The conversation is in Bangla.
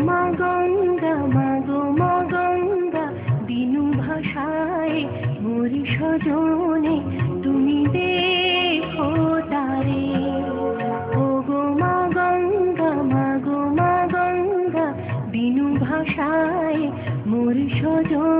মা গো মা গঙ্গা বিনু ভাষায় মোর সজনে তুমি দেখো তারে। ও গো মা গঙ্গা বিনু ভাষায় মোর সজনে